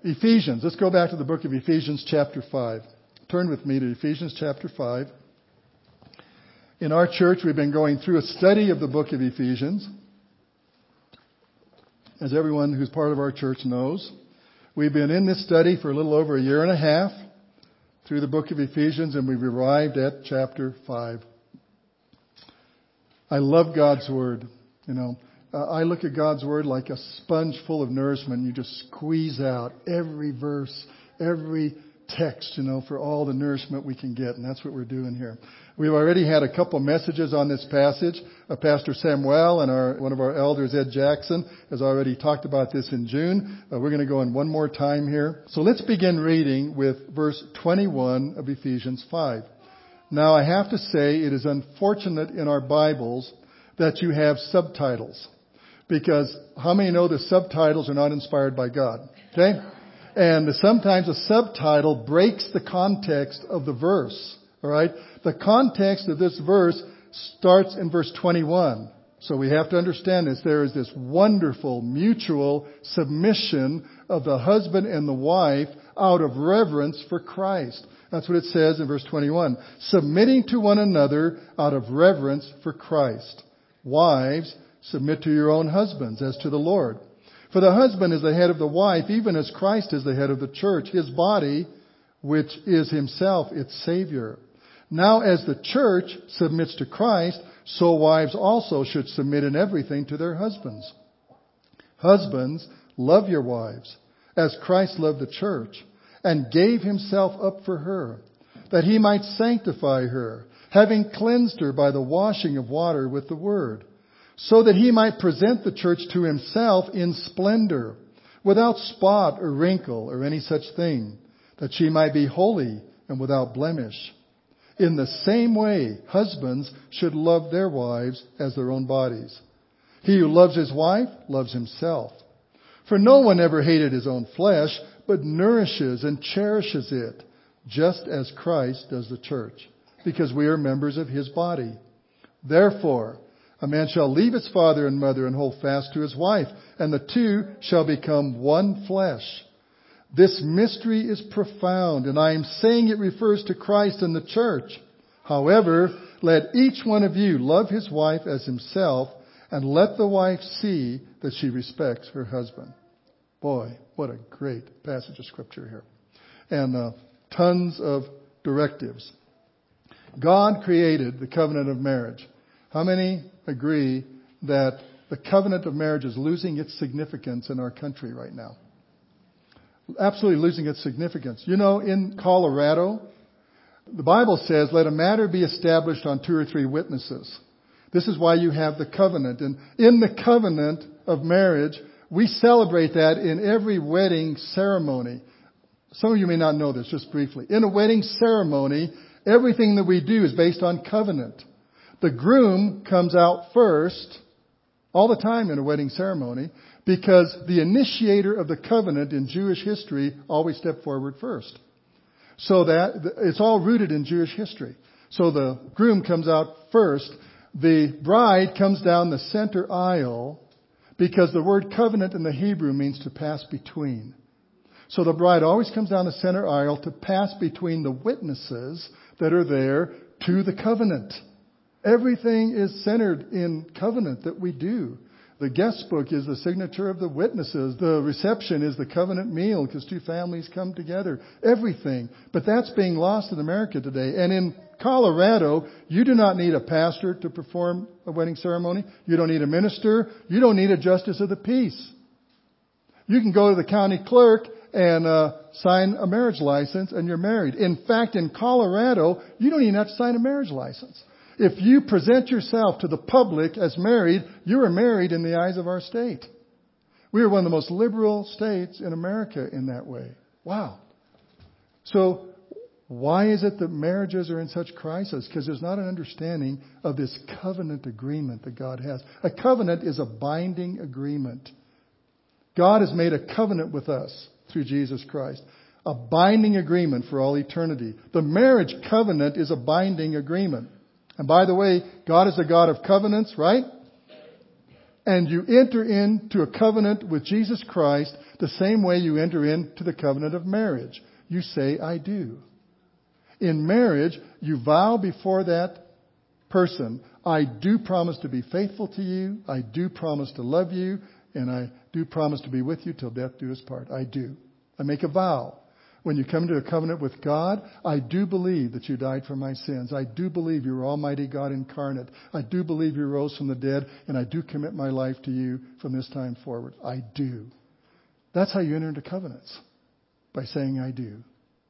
Ephesians. Let's go back to the book of Ephesians chapter 5. Turn with me to Ephesians chapter 5. In our church, we've been going through a study of the book of Ephesians. As everyone who's part of our church knows, we've been in this study for a little over a year and a half through the book of Ephesians, and we've arrived at chapter 5. I love God's Word. I look at God's Word like a sponge full of nourishment. You just squeeze out every verse, every text, for all the nourishment we can get. And that's what we're doing here. We've already had a couple messages on this passage. Pastor Samuel and one of our elders, Ed Jackson, has already talked about this in June. We're going to go in one more time here. So let's begin reading with verse 21 of Ephesians 5. Now I have to say it is unfortunate in our Bibles that you have subtitles. Because how many know the subtitles are not inspired by God? Okay? And sometimes a subtitle breaks the context of the verse. All right? The context of this verse starts in verse 21. So we have to understand this. There is this wonderful mutual submission of the husband and the wife out of reverence for Christ. That's what it says in verse 21. Submitting to one another out of reverence for Christ. Wives, submit to your own husbands as to the Lord. For the husband is the head of the wife, even as Christ is the head of the church, his body, which is himself its Savior. Now as the church submits to Christ, so wives also should submit in everything to their husbands. Husbands, love your wives, as Christ loved the church, and gave himself up for her, that he might sanctify her, having cleansed her by the washing of water with the word, so that he might present the church to himself in splendor, without spot or wrinkle or any such thing, that she might be holy and without blemish. In the same way, husbands should love their wives as their own bodies. He who loves his wife loves himself. For no one ever hated his own flesh, but nourishes and cherishes it, just as Christ does the church, because we are members of his body. Therefore, a man shall leave his father and mother and hold fast to his wife, and the two shall become one flesh. This mystery is profound, and I am saying it refers to Christ and the church. However, let each one of you love his wife as himself, and let the wife see that she respects her husband. Boy, what a great passage of Scripture here. And tons of directives. God created the covenant of marriage. How many agree that the covenant of marriage is losing its significance in our country right now? Absolutely losing its significance. In Colorado, the Bible says, let a matter be established on 2 or 3 witnesses. This is why you have the covenant. And in the covenant of marriage, we celebrate that in every wedding ceremony. Some of you may not know this, just briefly. In a wedding ceremony, everything that we do is based on covenant. The groom comes out first, all the time in a wedding ceremony, because the initiator of the covenant in Jewish history always stepped forward first. So that it's all rooted in Jewish history. So the groom comes out first. The bride comes down the center aisle, because the word covenant in the Hebrew means to pass between. So the bride always comes down the center aisle to pass between the witnesses that are there to the covenant. Everything is centered in covenant that we do. The guest book is the signature of the witnesses. The reception is the covenant meal because 2 families come together. Everything. But that's being lost in America today. And in Colorado, you do not need a pastor to perform a wedding ceremony. You don't need a minister. You don't need a justice of the peace. You can go to the county clerk and sign a marriage license and you're married. In fact, in Colorado, you don't even have to sign a marriage license. If you present yourself to the public as married, you are married in the eyes of our state. We are one of the most liberal states in America in that way. Wow. So why is it that marriages are in such crisis? Because there's not an understanding of this covenant agreement that God has. A covenant is a binding agreement. God has made a covenant with us through Jesus Christ. A binding agreement for all eternity. The marriage covenant is a binding agreement. And by the way, God is a God of covenants, right? And you enter into a covenant with Jesus Christ the same way you enter into the covenant of marriage. You say, I do. In marriage, you vow before that person, I do promise to be faithful to you, I do promise to love you, and I do promise to be with you till death do us part. I do. I make a vow. When you come to a covenant with God, I do believe that you died for my sins. I do believe you are Almighty God incarnate. I do believe you rose from the dead, and I do commit my life to you from this time forward. I do. That's how you enter into covenants, by saying I do.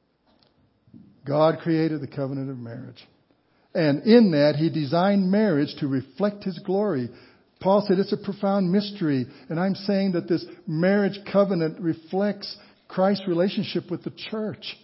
God created the covenant of marriage. And in that, He designed marriage to reflect His glory. Paul said it's a profound mystery. And I'm saying that this marriage covenant reflects Christ's relationship with the church.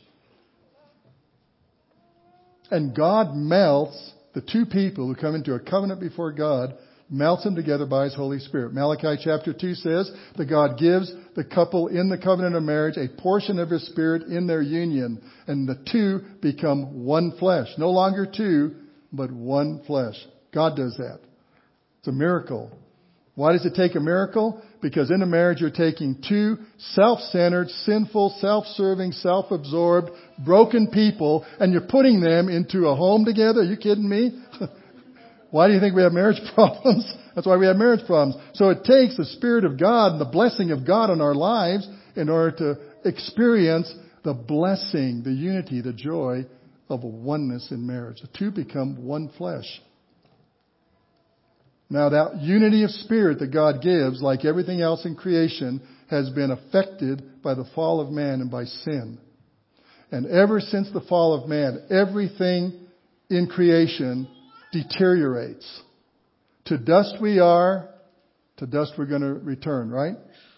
And God melts the two people who come into a covenant before God, melts them together by His Holy Spirit. Malachi chapter 2 says that God gives the couple in the covenant of marriage a portion of His Spirit in their union. And the two become one flesh. No longer two, but one flesh. God does that. It's a miracle. Why does it take a miracle? Because in a marriage you're taking two self-centered, sinful, self-serving, self-absorbed, broken people and you're putting them into a home together. Are you kidding me? Why do you think we have marriage problems? That's why we have marriage problems. So it takes the Spirit of God and the blessing of God in our lives in order to experience the blessing, the unity, the joy of a oneness in marriage. The two become one flesh. Now that unity of spirit that God gives, like everything else in creation, has been affected by the fall of man and by sin. And ever since the fall of man, everything in creation deteriorates. To dust we are, to dust we're going to return, right?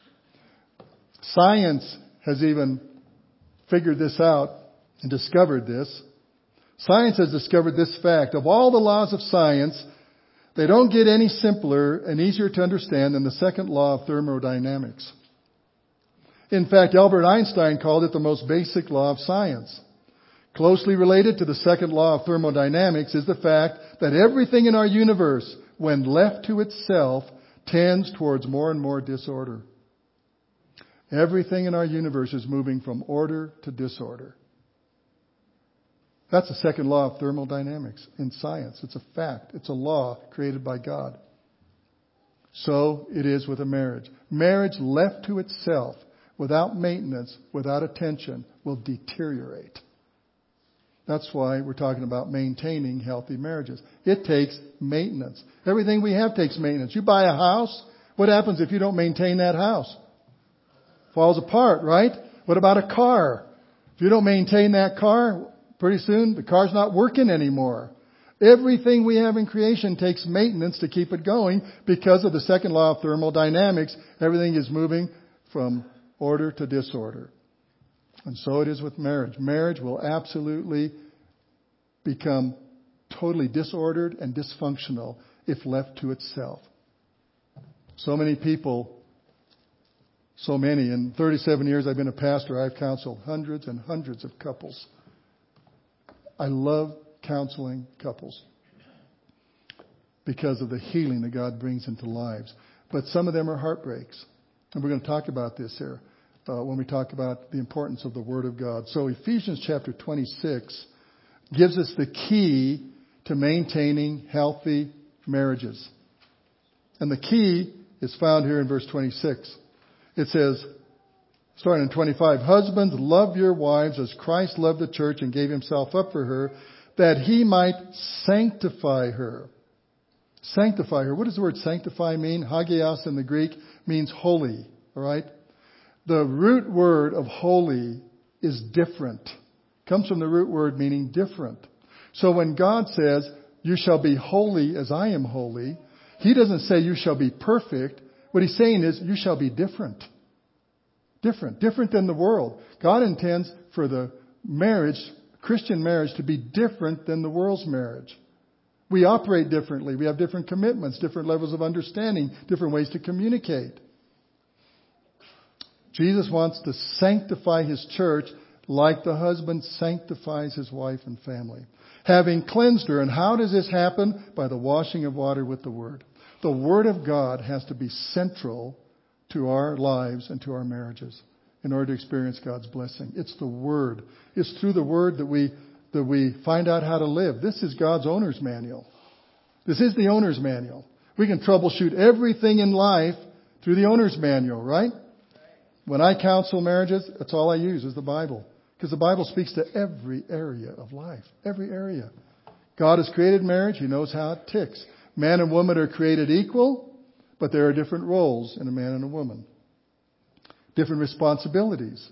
Science has even figured this out and discovered this. Science has discovered this fact. Of all the laws of science, they don't get any simpler and easier to understand than the second law of thermodynamics. In fact, Albert Einstein called it the most basic law of science. Closely related to the second law of thermodynamics is the fact that everything in our universe, when left to itself, tends towards more and more disorder. Everything in our universe is moving from order to disorder. That's the second law of thermodynamics in science. It's a fact. It's a law created by God. So it is with a marriage. Marriage left to itself, without maintenance, without attention, will deteriorate. That's why we're talking about maintaining healthy marriages. It takes maintenance. Everything we have takes maintenance. You buy a house, what happens if you don't maintain that house? Falls apart, right? What about a car? If you don't maintain that car, pretty soon the car's not working anymore. Everything we have in creation takes maintenance to keep it going because of the second law of thermodynamics. Everything is moving from order to disorder. And so it is with marriage. Marriage will absolutely become totally disordered and dysfunctional if left to itself. So many people, in 37 years I've been a pastor, I've counseled hundreds and hundreds of couples. I love counseling couples because of the healing that God brings into lives. But some of them are heartbreaks. And we're going to talk about this here when we talk about the importance of the Word of God. So Ephesians chapter 26 gives us the key to maintaining healthy marriages. And the key is found here in verse 26. It says, starting in 25, husbands, love your wives as Christ loved the church and gave Himself up for her, that He might sanctify her. Sanctify her. What does the word sanctify mean? Hagios in the Greek means holy. All right? The root word of holy is different. Comes from the root word meaning different. So when God says, you shall be holy as I am holy, He doesn't say you shall be perfect. What He's saying is you shall be different. Different than the world. God intends for the marriage, Christian marriage, to be different than the world's marriage. We operate differently. We have different commitments, different levels of understanding, different ways to communicate. Jesus wants to sanctify His church like the husband sanctifies his wife and family, having cleansed her. And how does this happen? By the washing of water with the Word. The Word of God has to be central to our lives and to our marriages in order to experience God's blessing. It's the Word. It's through the Word that we find out how to live. This is God's owner's manual. This is the owner's manual. We can troubleshoot everything in life through the owner's manual, right? When I counsel marriages, that's all I use is the Bible. Because the Bible speaks to every area of life. Every area. God has created marriage. He knows how it ticks. Man and woman are created equal, but there are different roles in a man and a woman. Different responsibilities.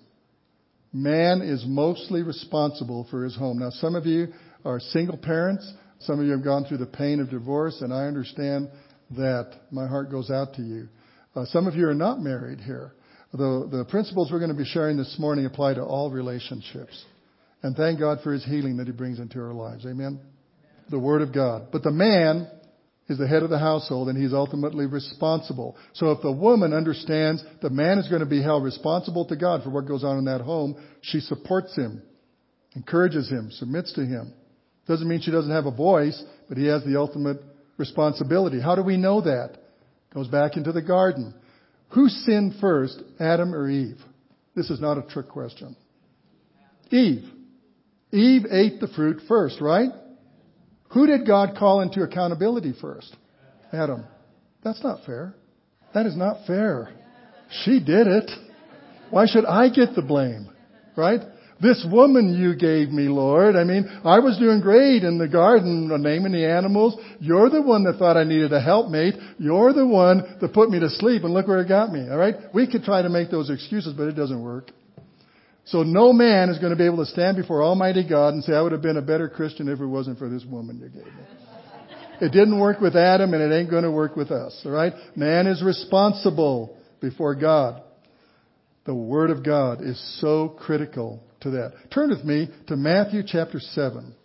Man is mostly responsible for his home. Now, some of you are single parents. Some of you have gone through the pain of divorce, and I understand that. My heart goes out to you. Some of you are not married here. The principles we're going to be sharing this morning apply to all relationships. And thank God for His healing that He brings into our lives. Amen? The Word of God. But the man is the head of the household, and he's ultimately responsible. So if the woman understands the man is going to be held responsible to God for what goes on in that home, she supports him, encourages him, submits to him. Doesn't mean she doesn't have a voice, but he has the ultimate responsibility. How do we know that? Goes back into the garden. Who sinned first, Adam or Eve? This is not a trick question. Eve. Eve ate the fruit first, right? Who did God call into accountability first? Adam. That's not fair. That is not fair. She did it. Why should I get the blame? Right? This woman you gave me, Lord. I mean, I was doing great in the garden, naming the animals. You're the one that thought I needed a helpmate. You're the one that put me to sleep, and look where it got me. All right? We could try to make those excuses, but it doesn't work. So no man is going to be able to stand before Almighty God and say, I would have been a better Christian if it wasn't for this woman you gave me. It didn't work with Adam, and it ain't going to work with us. All right? Man is responsible before God. The Word of God is so critical to that. Turn with me to Matthew chapter 7.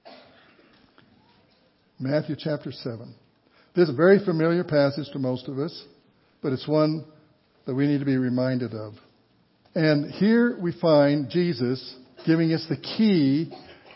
Matthew chapter 7. This is a very familiar passage to most of us, but it's one that we need to be reminded of. And here we find Jesus giving us the key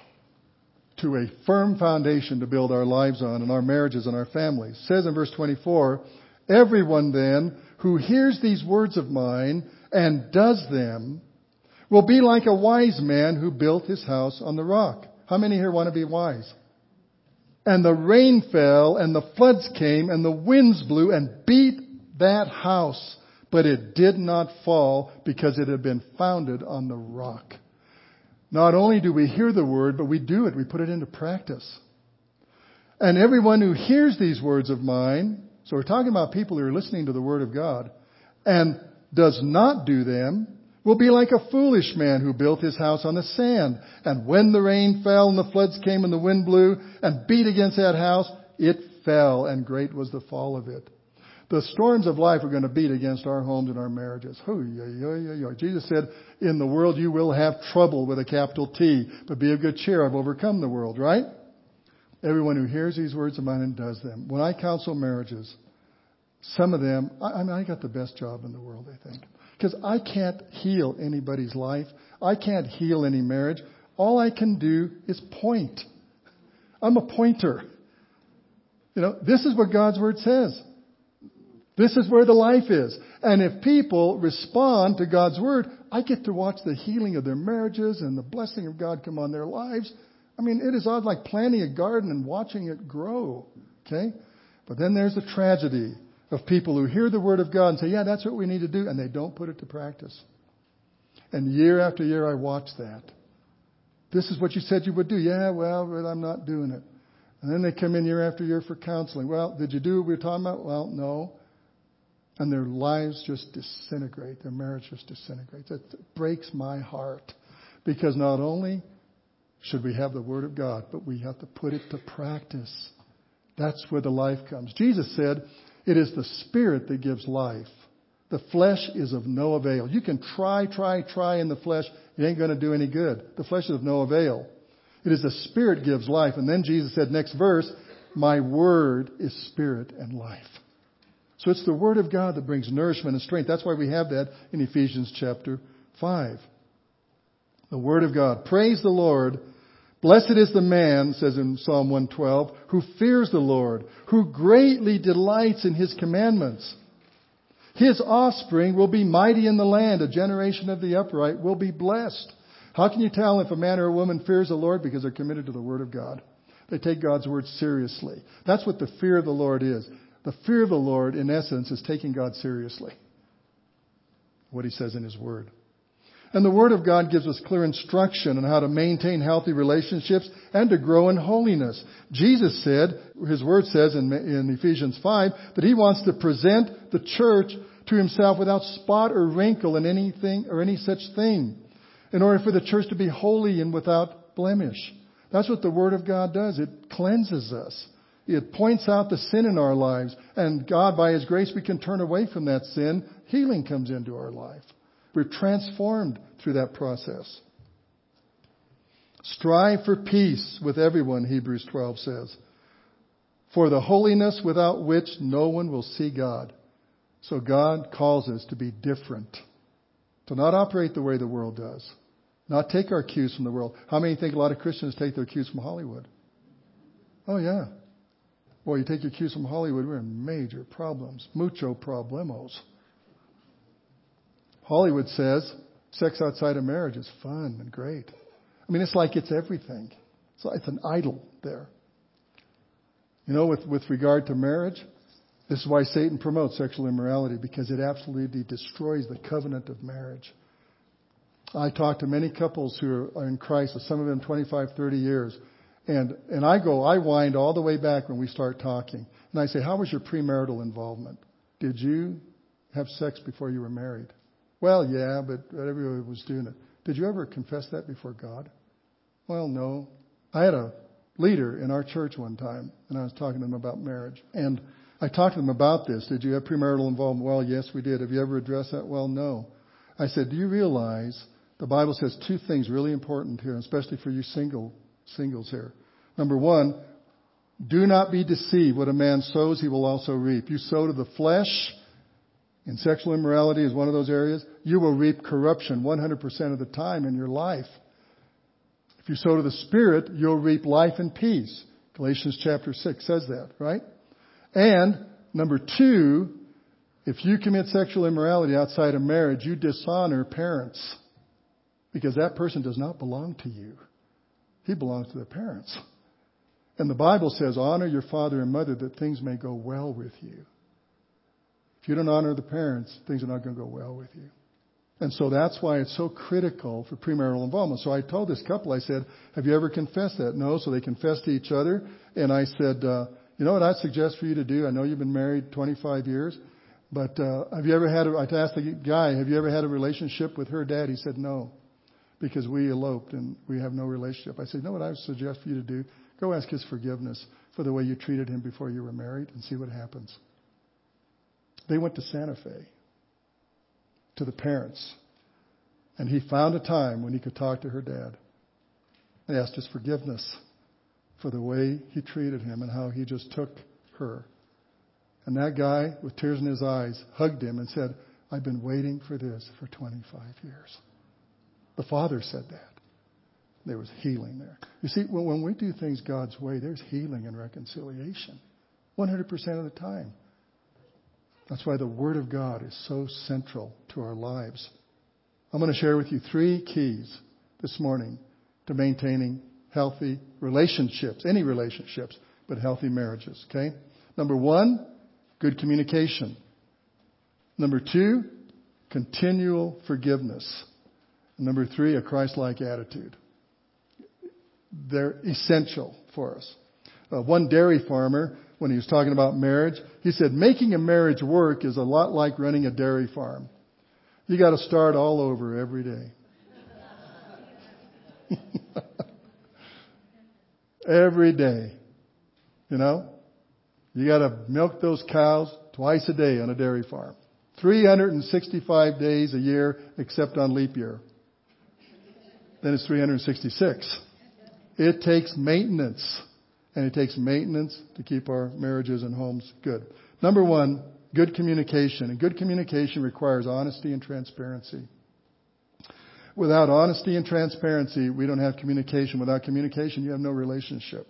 to a firm foundation to build our lives on and our marriages and our families. It says in verse 24, everyone then who hears these words of mine and does them will be like a wise man who built his house on the rock. How many here want to be wise? And the rain fell, and the floods came, and the winds blew and beat that house. But it did not fall because it had been founded on the rock. Not only do we hear the word, but we do it. We put it into practice. And everyone who hears these words of mine, so we're talking about people who are listening to the word of God, and does not do them, will be like a foolish man who built his house on the sand. And when the rain fell and the floods came and the wind blew and beat against that house, it fell, and great was the fall of it. The storms of life are going to beat against our homes and our marriages. Jesus said, in the world you will have trouble with a capital T, but be of good cheer, I've overcome the world, right? Everyone who hears these words of mine and does them. When I counsel marriages, some of them, I got the best job in the world, I think. Because I can't heal anybody's life. I can't heal any marriage. All I can do is point. I'm a pointer. This is what God's Word says. This is where the life is. And if people respond to God's Word, I get to watch the healing of their marriages and the blessing of God come on their lives. I mean, it is odd, like planting a garden and watching it grow. Okay? But then there's the tragedy of people who hear the Word of God and say, yeah, that's what we need to do, and they don't put it to practice. And year after year I watch that. This is what you said you would do. Yeah, well, I'm not doing it. And then they come in year after year for counseling. Well, did you do what we were talking about? Well, no. And their lives just disintegrate. Their marriage just disintegrates. It breaks my heart. Because not only should we have the Word of God, but we have to put it to practice. That's where the life comes. Jesus said, it is the Spirit that gives life. The flesh is of no avail. You can try in the flesh. It ain't going to do any good. The flesh is of no avail. It is the Spirit gives life. And then Jesus said, next verse, my Word is Spirit and life. So it's the Word of God that brings nourishment and strength. That's why we have that in Ephesians chapter 5. The Word of God. Praise the Lord. Blessed is the man, says in Psalm 112, who fears the Lord, who greatly delights in His commandments. His offspring will be mighty in the land. A generation of the upright will be blessed. How can you tell if a man or a woman fears the Lord? Because they're committed to the Word of God. They take God's Word seriously. That's what the fear of the Lord is. The fear of the Lord, in essence, is taking God seriously. What He says in His Word. And the Word of God gives us clear instruction on how to maintain healthy relationships and to grow in holiness. Jesus said, His Word says in Ephesians 5, that He wants to present the church to Himself without spot or wrinkle in anything or any such thing, in order for the church to be holy and without blemish. That's what the Word of God does. It cleanses us. It points out the sin in our lives. And God, by His grace, we can turn away from that sin. Healing comes into our life. We're transformed through that process. Strive for peace with everyone, Hebrews 12 says. For the holiness without which no one will see God. So God calls us to be different. To not operate the way the world does. Not take our cues from the world. How many think a lot of Christians take their cues from Hollywood? Oh, yeah. Well, you take your cues from Hollywood, we're in major problems. Mucho problemos. Hollywood says sex outside of marriage is fun and great. I mean, it's like it's everything. It's an idol there. You know, with regard to marriage, this is why Satan promotes sexual immorality, because it absolutely destroys the covenant of marriage. I talk to many couples who are in Christ, some of them 25, 30 years. And I wind all the way back when we start talking. And I say, how was your premarital involvement? Did you have sex before you were married? Well, yeah, but everybody was doing it. Did you ever confess that before God? Well, no. I had a leader in our church one time, and I was talking to them about marriage. And I talked to them about this. Did you have premarital involvement? Well, yes, we did. Have you ever addressed that? Well, no. I said, do you realize the Bible says two things really important here, especially for you singles here. Number one, do not be deceived. What a man sows, he will also reap. You sow to the flesh, and sexual immorality is one of those areas, you will reap corruption 100% of the time in your life. If you sow to the Spirit, you'll reap life and peace. Galatians chapter 6 says that, right? And number two, if you commit sexual immorality outside of marriage, you dishonor parents. Because that person does not belong to you. He belongs to the parents. And the Bible says, honor your father and mother that things may go well with you. If you don't honor the parents, things are not going to go well with you. And so that's why it's so critical for premarital involvement. So I told this couple, I said, have you ever confessed that? No. So they confessed to each other. And I said, you know what I'd suggest for you to do? I know you've been married 25 years. But have you ever had, I asked the guy, have you ever had a relationship with her dad? He said, no. Because we eloped and we have no relationship. I said, you know what I would suggest for you to do? Go ask his forgiveness for the way you treated him before you were married and see what happens. They went to Santa Fe, to the parents. And he found a time when he could talk to her dad. They asked his forgiveness for the way he treated him and how he just took her. And that guy, with tears in his eyes, hugged him and said, I've been waiting for this for 25 years. The father said that. There was healing there. You see, when we do things God's way, there's healing and reconciliation. 100% of the time. That's why the Word of God is so central to our lives. I'm going to share with you 3 keys this morning to maintaining healthy relationships. Any relationships, but healthy marriages. Okay? Number 1, good communication. Number 2, continual forgiveness. Number 3, a Christ-like attitude. They're essential for us. One dairy farmer, when he was talking about marriage, he said, making a marriage work is a lot like running a dairy farm. You got to start all over every day. Every day. You know? You got to milk those cows twice a day on a dairy farm. 365 days a year, except on leap year. Then it's 366. It takes maintenance. And it takes maintenance to keep our marriages and homes good. Number 1, good communication. And good communication requires honesty and transparency. Without honesty and transparency, we don't have communication. Without communication, you have no relationship.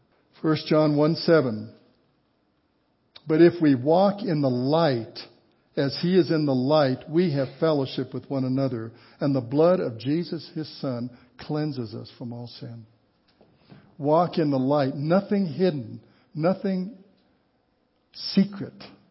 1 John 1:7. But if we walk in the light as He is in the light, we have fellowship with one another. And the blood of Jesus, His Son, cleanses us from all sin. Walk in the light. Nothing hidden. Nothing secret.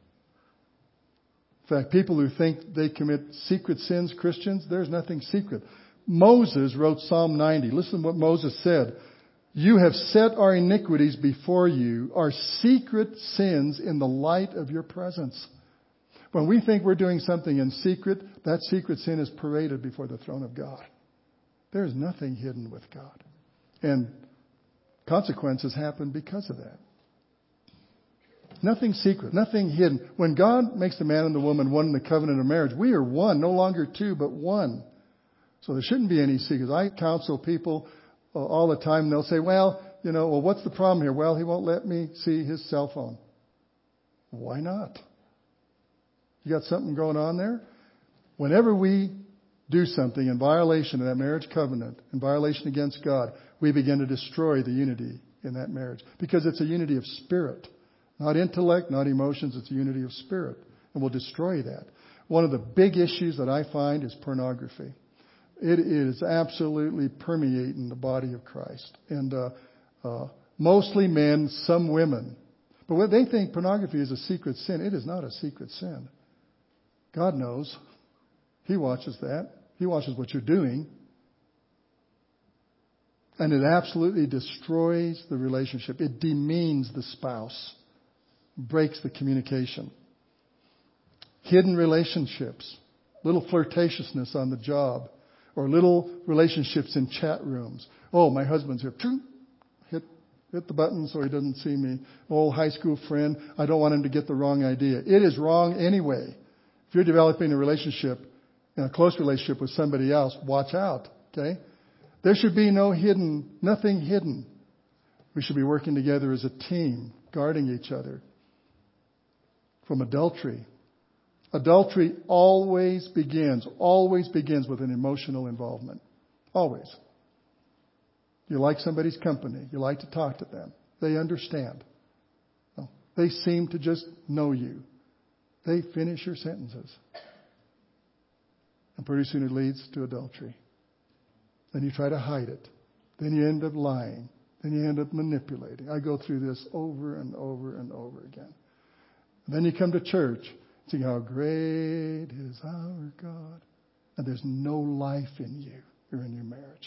In fact, people who think they commit secret sins, Christians, there's nothing secret. Moses wrote Psalm 90. Listen to what Moses said. You have set our iniquities before you, our secret sins in the light of your presence. When we think we're doing something in secret, that secret sin is paraded before the throne of God. There is nothing hidden with God. And consequences happen because of that. Nothing secret, nothing hidden. When God makes the man and the woman one in the covenant of marriage, we are one, no longer two, but one. So there shouldn't be any secrets. I counsel people all the time. They'll say, well, what's the problem here? Well, he won't let me see his cell phone. Why not? You got something going on there? Whenever we do something in violation of that marriage covenant, in violation against God, we begin to destroy the unity in that marriage. Because it's a unity of spirit. Not intellect, not emotions. It's a unity of spirit. And we'll destroy that. One of the big issues that I find is pornography. It is absolutely permeating the body of Christ. And mostly men, some women. But when they think pornography is a secret sin, it is not a secret sin. God knows. He watches that. He watches what you're doing. And it absolutely destroys the relationship. It demeans the spouse. Breaks the communication. Hidden relationships. Little flirtatiousness on the job. Or little relationships in chat rooms. Oh, my husband's here. Hit the button so he doesn't see me. Old high school friend. I don't want him to get the wrong idea. It is wrong anyway. If you're developing a relationship, a close relationship with somebody else, watch out. Okay? There should be nothing hidden. We should be working together as a team, guarding each other from adultery. Adultery always begins with an emotional involvement. Always. You like somebody's company. You like to talk to them. They understand. No, they seem to just know you. They finish your sentences. And pretty soon it leads to adultery. Then you try to hide it. Then you end up lying. Then you end up manipulating. I go through this over and over and over again. And then you come to church, sing how great is our God. And there's no life in you. You're in your marriage.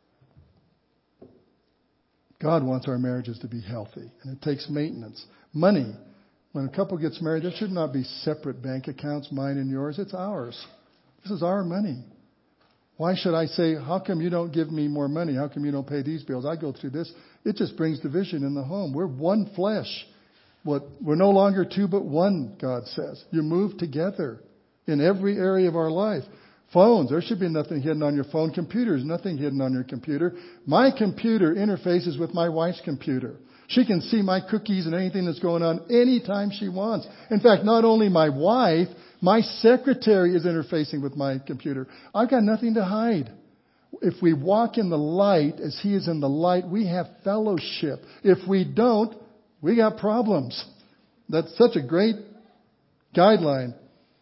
God wants our marriages to be healthy. And it takes maintenance. Money. When a couple gets married, there should not be separate bank accounts, mine and yours. It's ours. This is our money. Why should I say, how come you don't give me more money? How come you don't pay these bills? I go through this. It just brings division in the home. We're one flesh. We're no longer two but one, God says. You move together in every area of our life. Phones, there should be nothing hidden on your phone. Computers, nothing hidden on your computer. My computer interfaces with my wife's computer. She can see my cookies and anything that's going on anytime she wants. In fact, not only my wife, my secretary is interfacing with my computer. I've got nothing to hide. If we walk in the light as He is in the light, we have fellowship. If we don't, we got problems. That's such a great guideline.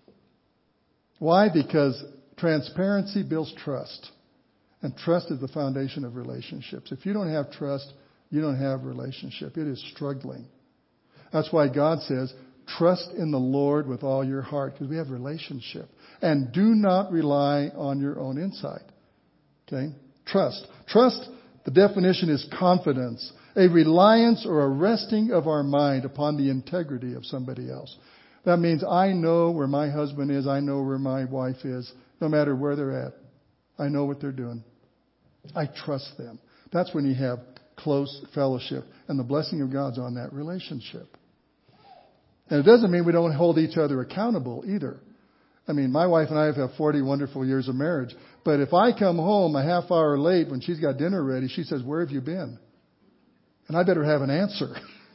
Why? Because transparency builds trust. And trust is the foundation of relationships. If you don't have trust, you don't have relationship. It is struggling. That's why God says, trust in the Lord with all your heart, because we have relationship. And do not rely on your own insight. Okay? Trust. Trust, the definition is confidence. A reliance or a resting of our mind upon the integrity of somebody else. That means I know where my husband is. I know where my wife is. No matter where they're at. I know what they're doing. I trust them. That's when you have close fellowship. And the blessing of God's on that relationship. And it doesn't mean we don't hold each other accountable either. I mean, my wife and I have had 40 wonderful years of marriage. But if I come home a half hour late when she's got dinner ready, she says, where have you been? And I better have an answer.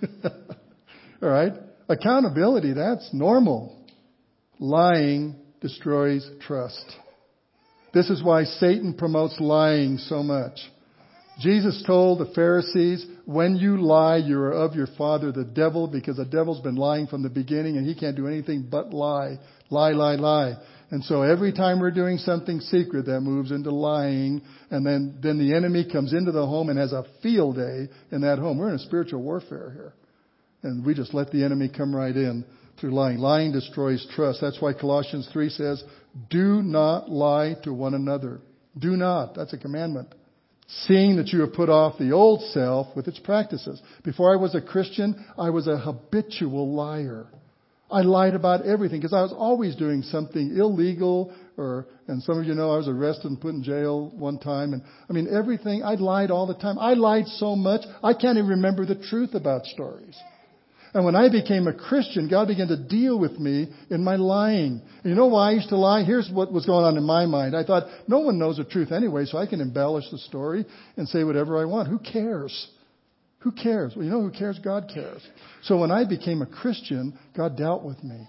All right? Accountability, that's normal. Lying destroys trust. This is why Satan promotes lying so much. Jesus told the Pharisees, when you lie, you are of your father, the devil, because the devil's been lying from the beginning and he can't do anything but lie. Lie, lie, lie. And so every time we're doing something secret, that moves into lying. And then the enemy comes into the home and has a field day in that home. We're in a spiritual warfare here. And we just let the enemy come right in through lying. Lying destroys trust. That's why Colossians 3 says, do not lie to one another. Do not. That's a commandment. Seeing that you have put off the old self with its practices. Before I was a Christian, I was a habitual liar. I lied about everything because I was always doing something illegal, and some of you know I was arrested and put in jail one time. And I mean, everything, I lied all the time. I lied so much, I can't even remember the truth about stories. And when I became a Christian, God began to deal with me in my lying. And you know why I used to lie? Here's what was going on in my mind. I thought, no one knows the truth anyway, so I can embellish the story and say whatever I want. Who cares? Who cares? Well, you know who cares? God cares. So when I became a Christian, God dealt with me.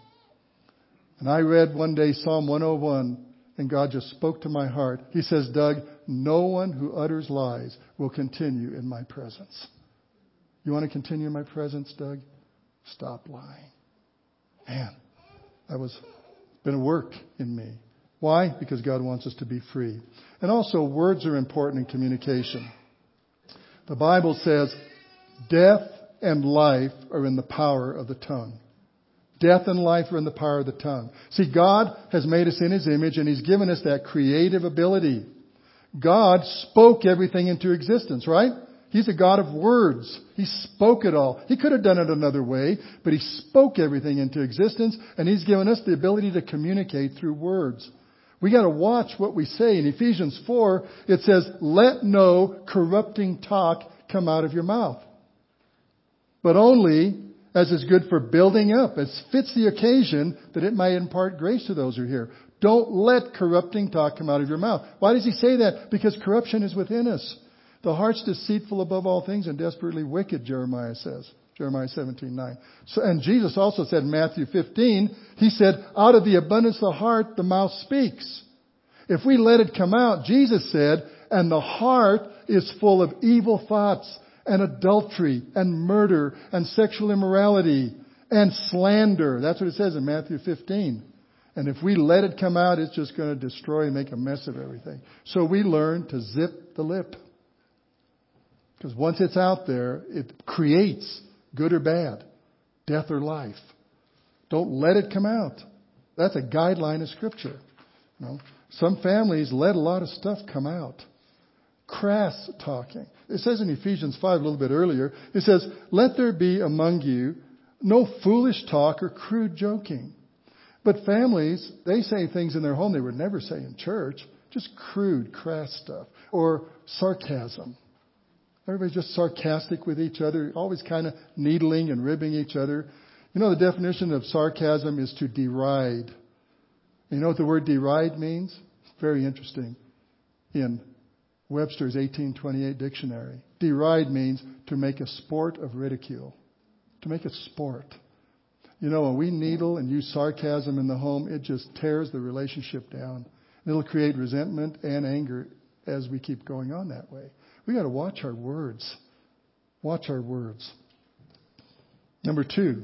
And I read one day Psalm 101, and God just spoke to my heart. He says, Doug, no one who utters lies will continue in my presence. You want to continue in my presence, Doug? Stop lying. Man, that was been a work in me. Why? Because God wants us to be free. And also, words are important in communication. The Bible says, death and life are in the power of the tongue. Death and life are in the power of the tongue. See, God has made us in His image, and He's given us that creative ability. God spoke everything into existence, right? He's a God of words. He spoke it all. He could have done it another way, but He spoke everything into existence, and He's given us the ability to communicate through words. We got to watch what we say. In Ephesians 4, it says, let no corrupting talk come out of your mouth, but only as is good for building up, as fits the occasion, that it might impart grace to those who hear. Don't let corrupting talk come out of your mouth. Why does He say that? Because corruption is within us. The heart's deceitful above all things and desperately wicked, Jeremiah says. Jeremiah 17:9. So, and Jesus also said in Matthew 15, He said, out of the abundance of the heart, the mouth speaks. If we let it come out, Jesus said, and the heart is full of evil thoughts and adultery and murder and sexual immorality and slander. That's what it says in Matthew 15. And if we let it come out, it's just going to destroy and make a mess of everything. So we learn to zip the lip. Because once it's out there, it creates good or bad, death or life. Don't let it come out. That's a guideline of Scripture. You know, some families let a lot of stuff come out. Crass talking. It says in Ephesians 5 a little bit earlier, it says, let there be among you no foolish talk or crude joking. But families, they say things in their home they would never say in church. Just crude, crass stuff. Or sarcasm. Everybody's just sarcastic with each other, always kind of needling and ribbing each other. You know, the definition of sarcasm is to deride. You know what the word deride means? Very interesting. In Webster's 1828 dictionary. Deride means to make a sport of ridicule. To make a sport. You know, when we needle and use sarcasm in the home, it just tears the relationship down. It'll create resentment and anger as we keep going on that way. We got to watch our words. Watch our words. Number 2,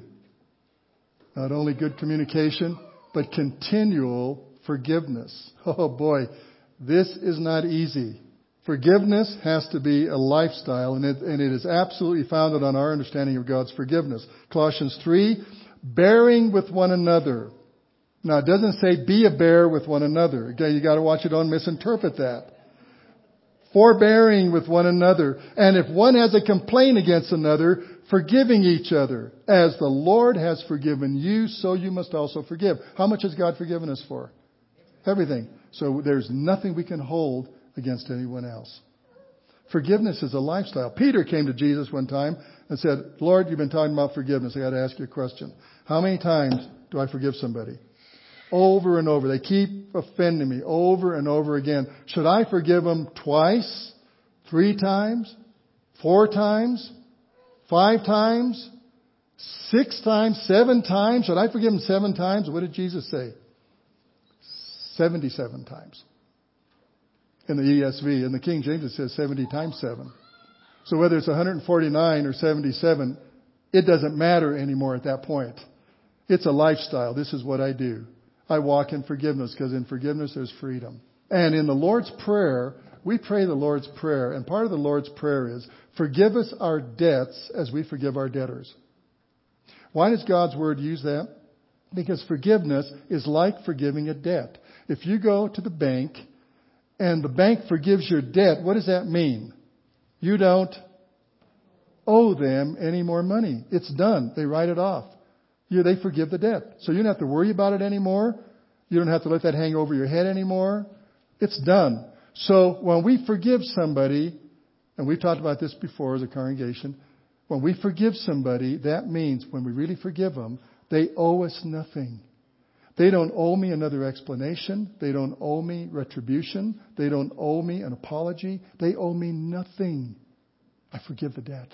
not only good communication, but continual forgiveness. Oh boy, this is not easy. Forgiveness has to be a lifestyle, and it is absolutely founded on our understanding of God's forgiveness. Colossians 3, bearing with one another. Now, it doesn't say be a bear with one another. Again, you got to watch it, don't misinterpret that. Forbearing with one another. And if one has a complaint against another, forgiving each other. As the Lord has forgiven you, so you must also forgive. How much has God forgiven us for? Everything. So there's nothing we can hold against anyone else. Forgiveness is a lifestyle. Peter came to Jesus one time and said, Lord, you've been talking about forgiveness. I got to ask you a question. How many times do I forgive somebody? Over and over. They keep offending me over and over again. Should I forgive them twice, 3 times, 4 times, 5 times, 6 times, 7 times? Should I forgive them 7 times? What did Jesus say? 77 times. in the ESV. In the King James, it says 70 times 7. So whether it's 149 or 77, it doesn't matter anymore at that point. It's a lifestyle. This is what I do. I walk in forgiveness because in forgiveness there's freedom. And in the Lord's Prayer, we pray the Lord's Prayer. And part of the Lord's Prayer is, forgive us our debts as we forgive our debtors. Why does God's Word use that? Because forgiveness is like forgiving a debt. If you go to the bank and the bank forgives your debt, what does that mean? You don't owe them any more money. It's done. They write it off. They forgive the debt. So you don't have to worry about it anymore. You don't have to let that hang over your head anymore. It's done. So when we forgive somebody, and we've talked about this before as a congregation, when we forgive somebody, that means when we really forgive them, they owe us nothing. They don't owe me another explanation. They don't owe me retribution. They don't owe me an apology. They owe me nothing. I forgive the debt.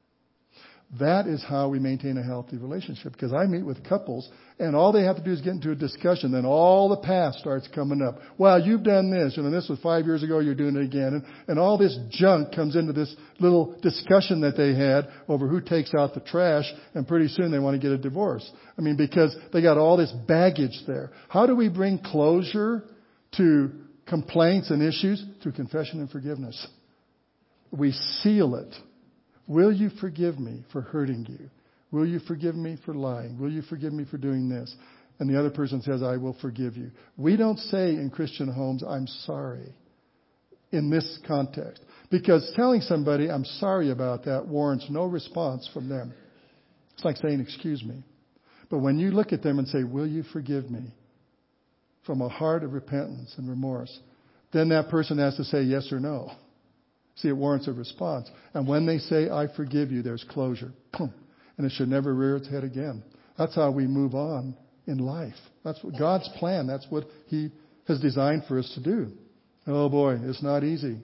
That is how we maintain a healthy relationship. Because I meet with couples, and all they have to do is get into a discussion. Then all the past starts coming up. Well, you've done this, and this was 5 years ago. You're doing it again, and all this junk comes into this little discussion that they had over who takes out the trash. And pretty soon they want to get a divorce. I mean, because they got all this baggage there. How do we bring closure to complaints and issues? Through confession and forgiveness. We seal it. Will you forgive me for hurting you? Will you forgive me for lying? Will you forgive me for doing this? And the other person says, I will forgive you. We don't say in Christian homes, I'm sorry, in this context. Because telling somebody, I'm sorry about that, warrants no response from them. It's like saying, excuse me. But when you look at them and say, will you forgive me? From a heart of repentance and remorse, then that person has to say yes or no. See, it warrants a response. And when they say, I forgive you, there's closure. Boom. And it should never rear its head again. That's how we move on in life. That's what God's plan. That's what He has designed for us to do. Oh boy, it's not easy.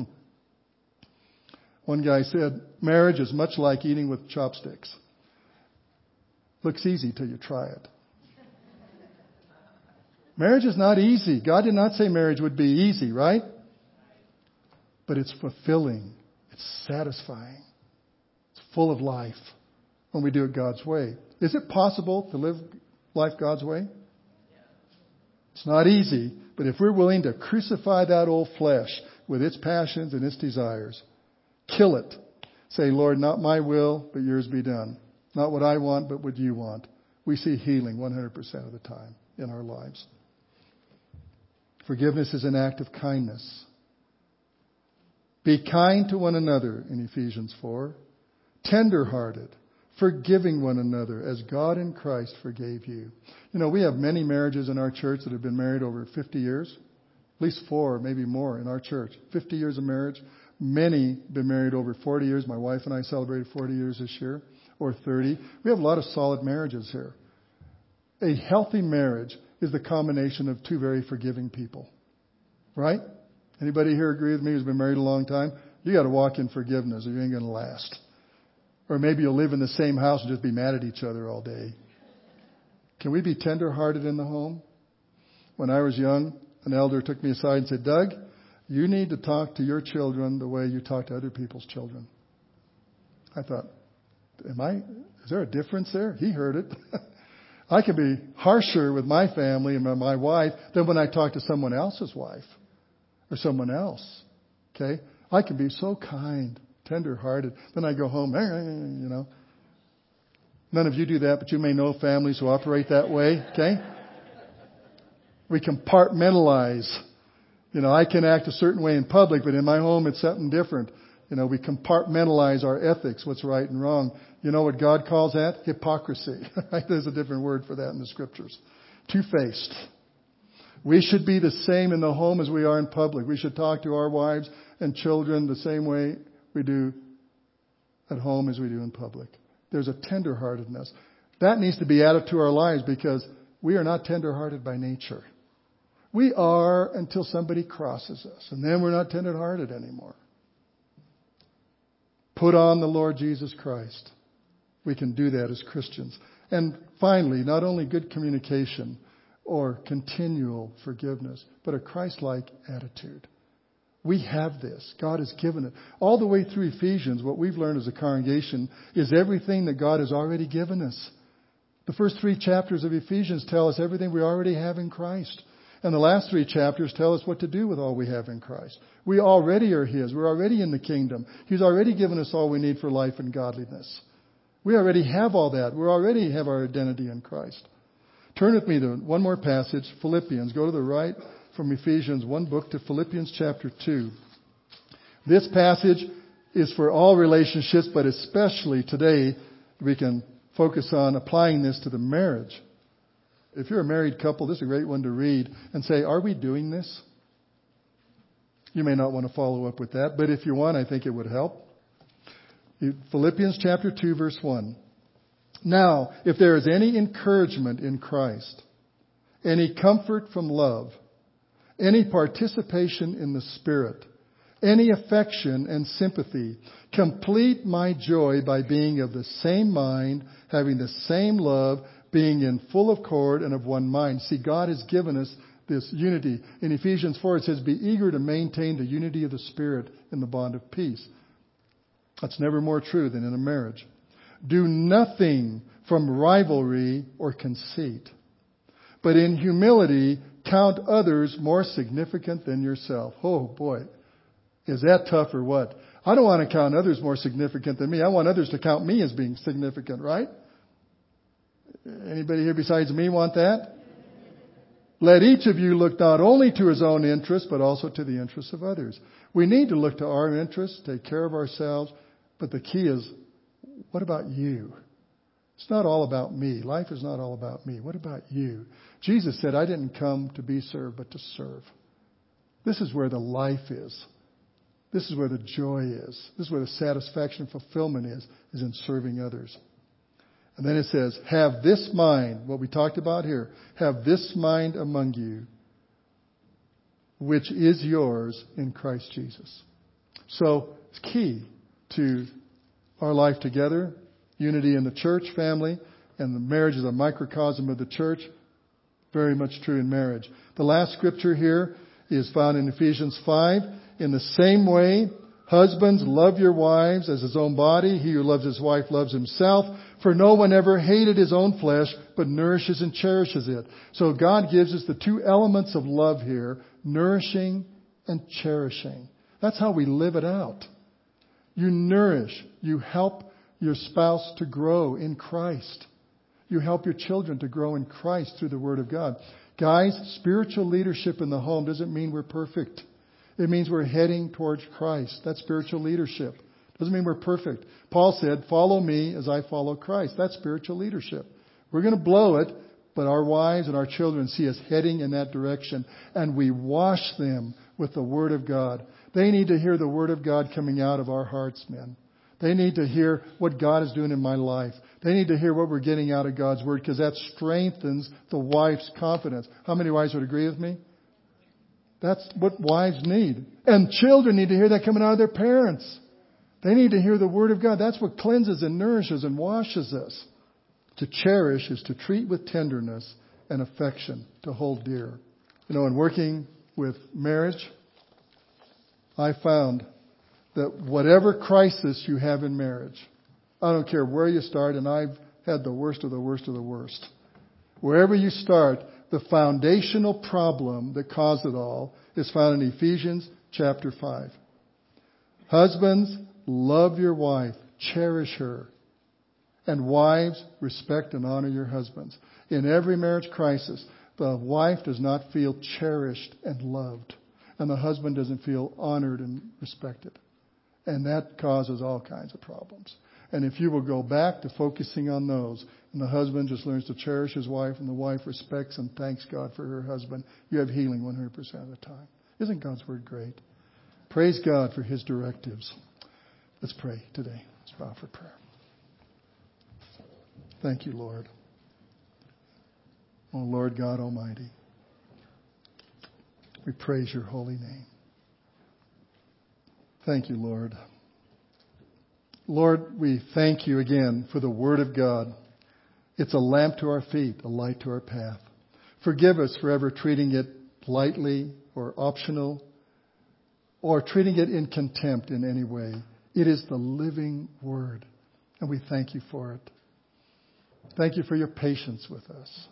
One guy said, marriage is much like eating with chopsticks. Looks easy till you try it. Marriage is not easy. God did not say marriage would be easy, right? But it's fulfilling. It's satisfying. It's full of life when we do it God's way. Is it possible to live life God's way? It's not easy, but if we're willing to crucify that old flesh with its passions and its desires, kill it. Say, Lord, not my will, but yours be done. Not what I want, but what you want. We see healing 100% of the time in our lives. Forgiveness is an act of kindness. Be kind to one another in Ephesians 4. Tender-hearted, forgiving one another as God in Christ forgave you. You know, we have many marriages in our church that have been married over 50 years. At least 4, maybe more in our church. 50 years of marriage. Many been married over 40 years. My wife and I celebrated 40 years this year. Or 30. We have a lot of solid marriages here. A healthy marriage is the combination of two very forgiving people. Right? Anybody here agree with me who's been married a long time? You got to walk in forgiveness or you ain't going to last. Or maybe you'll live in the same house and just be mad at each other all day. Can we be tender-hearted in the home? When I was young, an elder took me aside and said, Doug, you need to talk to your children the way you talk to other people's children. I thought, is there a difference there? He heard it. I can be harsher with my family and my wife than when I talk to someone else's wife. Or someone else. Okay? I can be so kind, tender-hearted. Then I go home, you know. None of you do that, but you may know families who operate that way. Okay? We compartmentalize. You know, I can act a certain way in public, but in my home it's something different. You know, we compartmentalize our ethics, what's right and wrong. You know what God calls that? Hypocrisy. Right? There's a different word for that in the Scriptures. Two-faced. We should be the same in the home as we are in public. We should talk to our wives and children the same way we do at home as we do in public. There's a tenderheartedness. That needs to be added to our lives because we are not tenderhearted by nature. We are until somebody crosses us, and then we're not tenderhearted anymore. Put on the Lord Jesus Christ. We can do that as Christians. And finally, not only good communication or continual forgiveness, but a Christ-like attitude. We have this. God has given it. All the way through Ephesians, what we've learned as a congregation is everything that God has already given us. The first 3 chapters of Ephesians tell us everything we already have in Christ. And the last 3 chapters tell us what to do with all we have in Christ. We already are His. We're already in the kingdom. He's already given us all we need for life and godliness. We already have all that. We already have our identity in Christ. Turn with me to one more passage, Philippians. Go to the right from Ephesians, one book to Philippians chapter 2. This passage is for all relationships, but especially today we can focus on applying this to the marriage. If you're a married couple, this is a great one to read and say, are we doing this? You may not want to follow up with that, but if you want, I think it would help. Philippians chapter 2, verse 1. Now, if there is any encouragement in Christ, any comfort from love, any participation in the Spirit, any affection and sympathy, complete my joy by being of the same mind, having the same love, being in full accord and of one mind. See, God has given us this unity. In Ephesians 4, it says, be eager to maintain the unity of the Spirit in the bond of peace. That's never more true than in a marriage. Do nothing from rivalry or conceit, but in humility count others more significant than yourself. Oh boy, is that tough or what? I don't want to count others more significant than me. I want others to count me as being significant, right? Anybody here besides me want that? Let each of you look not only to his own interests, but also to the interests of others. We need to look to our interests, take care of ourselves, but the key is, what about you? It's not all about me. Life is not all about me. What about you? Jesus said, I didn't come to be served, but to serve. This is where the life is. This is where the joy is. This is where the satisfaction, fulfillment is in serving others. And then it says, have this mind, what we talked about here, have this mind among you, which is yours in Christ Jesus. So it's key to our life together, unity in the church family, and the marriage is a microcosm of the church. Very much true in marriage. The last scripture here is found in Ephesians 5. In the same way, husbands, love your wives as his own body. He who loves his wife loves himself. For no one ever hated his own flesh, but nourishes and cherishes it. So God gives us the 2 elements of love here, nourishing and cherishing. That's how we live it out. You nourish. You help your spouse to grow in Christ. You help your children to grow in Christ through the Word of God. Guys, spiritual leadership in the home doesn't mean we're perfect. It means we're heading towards Christ. That's spiritual leadership. Doesn't mean we're perfect. Paul said, follow me as I follow Christ. That's spiritual leadership. We're going to blow it, but our wives and our children see us heading in that direction, and we wash them with the Word of God. They need to hear the Word of God coming out of our hearts, men. They need to hear what God is doing in my life. They need to hear what we're getting out of God's Word, because that strengthens the wife's confidence. How many wives would agree with me? That's what wives need. And children need to hear that coming out of their parents. They need to hear the Word of God. That's what cleanses and nourishes and washes us. To cherish is to treat with tenderness and affection, to hold dear. You know, in working with marriage, I found that whatever crisis you have in marriage, I don't care where you start, and I've had the worst of the worst of the worst. Wherever you start, the foundational problem that caused it all is found in Ephesians chapter 5. Husbands, love your wife, cherish her. And wives, respect and honor your husbands. In every marriage crisis, the wife does not feel cherished and loved. And the husband doesn't feel honored and respected. And that causes all kinds of problems. And if you will go back to focusing on those, and the husband just learns to cherish his wife, and the wife respects and thanks God for her husband, you have healing 100% of the time. Isn't God's Word great? Praise God for His directives. Let's pray today. Let's bow for prayer. Thank you, Lord. Oh, Lord God Almighty, we praise your holy name. Thank you, Lord. Lord, we thank you again for the Word of God. It's a lamp to our feet, a light to our path. Forgive us for ever treating it lightly or optional or treating it in contempt in any way. It is the living Word, and we thank you for it. Thank you for your patience with us.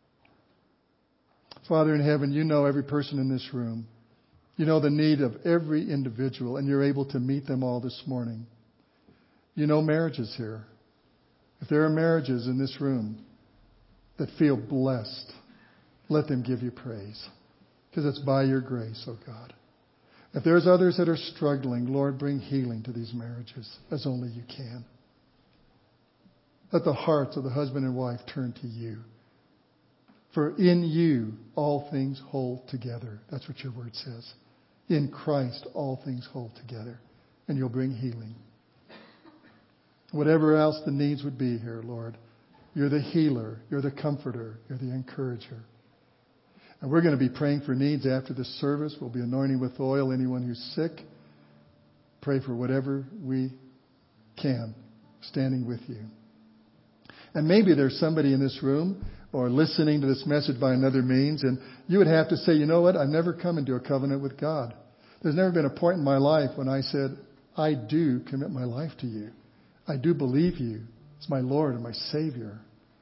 Father in heaven, you know every person in this room. You know the need of every individual, and you're able to meet them all this morning. You know marriages here. If there are marriages in this room that feel blessed, let them give you praise, because it's by your grace, oh God. If there's others that are struggling, Lord, bring healing to these marriages as only you can. Let the hearts of the husband and wife turn to you. For in you all things hold together. That's what your word says. In Christ all things hold together. And you'll bring healing. Whatever else the needs would be here, Lord, you're the healer, you're the comforter, you're the encourager. And we're going to be praying for needs after this service. We'll be anointing with oil anyone who's sick. Pray for whatever we can, standing with you. And maybe there's somebody in this room or listening to this message by another means, and you would have to say, you know what, I've never come into a covenant with God. There's never been a point in my life when I said, I do commit my life to you. I do believe you. It's my Lord and my Savior.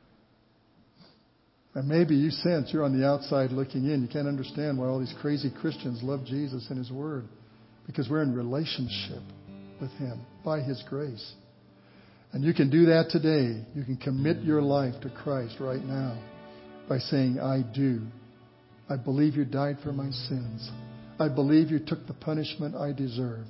And maybe you sense you're on the outside looking in. You can't understand why all these crazy Christians love Jesus and His Word. Because we're in relationship with Him by His grace. And you can do that today. You can commit your life to Christ right now by saying, I do. I believe you died for my sins. I believe you took the punishment I deserved.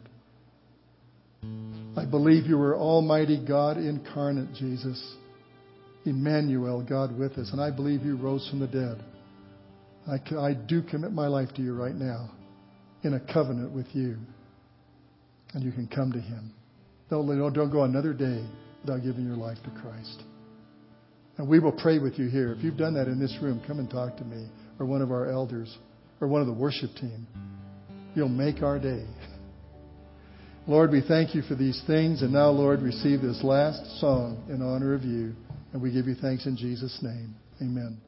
I believe you were Almighty God incarnate, Jesus. Emmanuel, God with us. And I believe you rose from the dead. I do commit my life to you right now in a covenant with you. And you can come to Him. Don't go another day without giving your life to Christ. And we will pray with you here. If you've done that in this room, come and talk to me or one of our elders or one of the worship team. You'll make our day. Lord, we thank you for these things. And now, Lord, receive this last song in honor of you. And we give you thanks in Jesus' name. Amen.